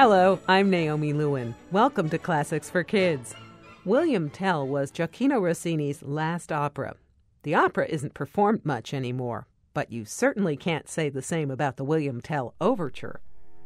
Hello, I'm Naomi Lewin. Welcome to Classics for Kids. William Tell was Gioacchino Rossini's last opera. The opera isn't performed much anymore, but you certainly can't say the same about the William Tell Overture.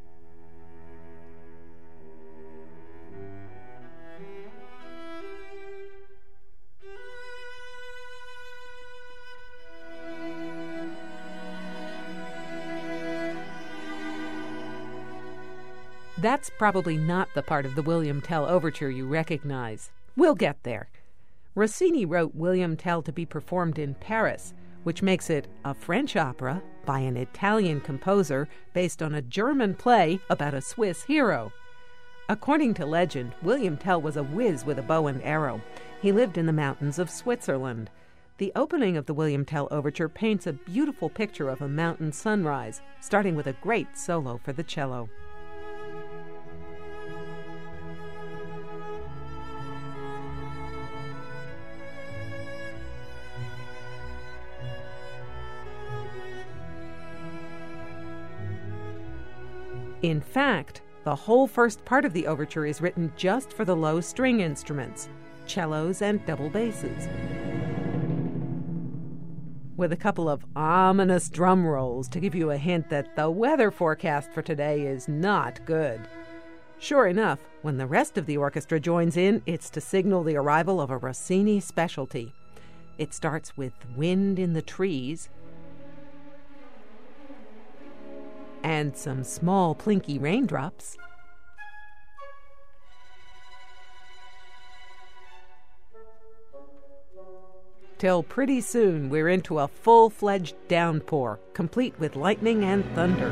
That's probably not the part of the William Tell Overture you recognize. We'll get there. Rossini wrote William Tell to be performed in Paris, which makes it a French opera by an Italian composer based on a German play about a Swiss hero. According to legend, William Tell was a whiz with a bow and arrow. He lived in the mountains of Switzerland. The opening of the William Tell Overture paints a beautiful picture of a mountain sunrise, starting with a great solo for the cello. In fact, the whole first part of the overture is written just for the low string instruments, cellos and double basses, with a couple of ominous drum rolls to give you a hint that the weather forecast for today is not good. Sure enough, when the rest of the orchestra joins in, it's to signal the arrival of a Rossini specialty. It starts with wind in the trees, and some small plinky raindrops, till pretty soon we're into a full-fledged downpour, complete with lightning and thunder.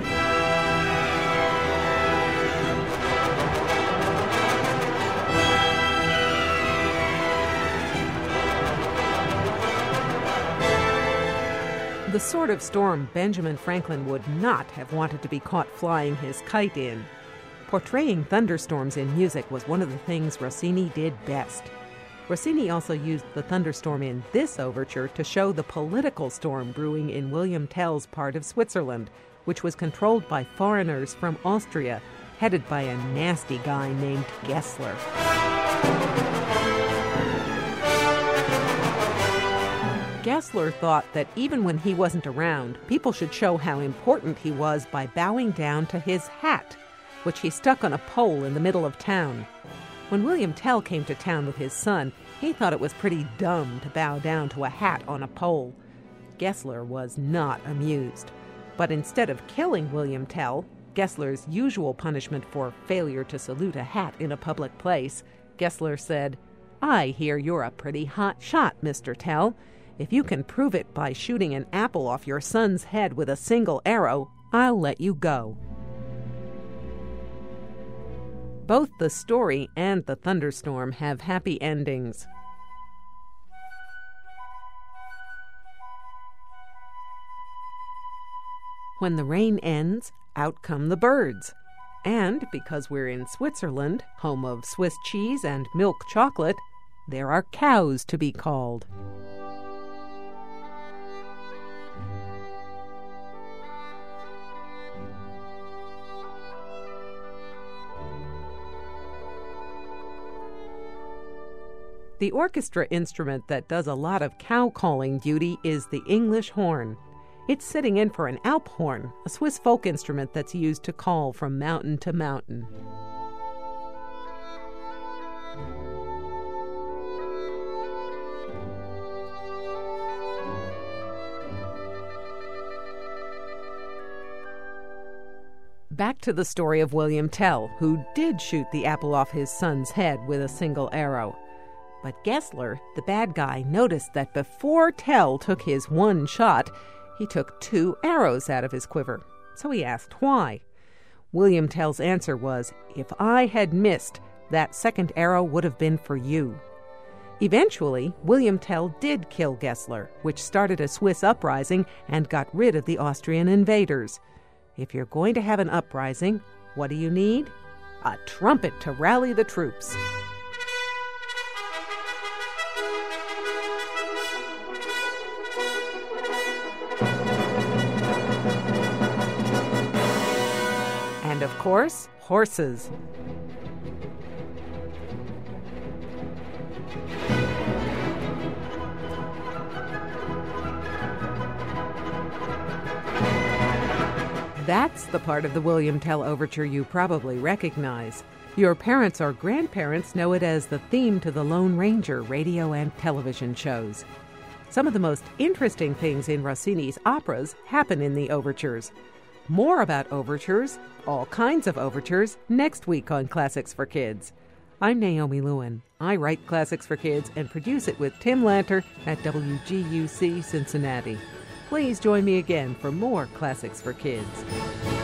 The sort of storm Benjamin Franklin would not have wanted to be caught flying his kite in. Portraying thunderstorms in music was one of the things Rossini did best. Rossini also used the thunderstorm in this overture to show the political storm brewing in William Tell's part of Switzerland, which was controlled by foreigners from Austria, headed by a nasty guy named Gessler. Gessler thought that even when he wasn't around, people should show how important he was by bowing down to his hat, which he stuck on a pole in the middle of town. When William Tell came to town with his son, he thought it was pretty dumb to bow down to a hat on a pole. Gessler was not amused. But instead of killing William Tell, Gessler's usual punishment for failure to salute a hat in a public place, Gessler said, "I hear you're a pretty hot shot, Mr. Tell. If you can prove it by shooting an apple off your son's head with a single arrow, I'll let you go." Both the story and the thunderstorm have happy endings. When the rain ends, out come the birds. And because we're in Switzerland, home of Swiss cheese and milk chocolate, there are cows to be called. The orchestra instrument that does a lot of cow-calling duty is the English horn. It's sitting in for an Alp horn, a Swiss folk instrument that's used to call from mountain to mountain. Back to the story of William Tell, who did shoot the apple off his son's head with a single arrow. But Gessler, the bad guy, noticed that before Tell took his one shot, he took 2 arrows out of his quiver. So he asked why. William Tell's answer was, "If I had missed, that second arrow would have been for you." Eventually, William Tell did kill Gessler, which started a Swiss uprising and got rid of the Austrian invaders. If you're going to have an uprising, what do you need? A trumpet to rally the troops. And of course, horses. That's the part of the William Tell Overture you probably recognize. Your parents or grandparents know it as the theme to the Lone Ranger radio and television shows. Some of the most interesting things in Rossini's operas happen in the overtures. More about overtures, all kinds of overtures, next week on Classics for Kids. I'm Naomi Lewin. I write Classics for Kids and produce it with Tim Lanter at WGUC Cincinnati. Please join me again for more Classics for Kids.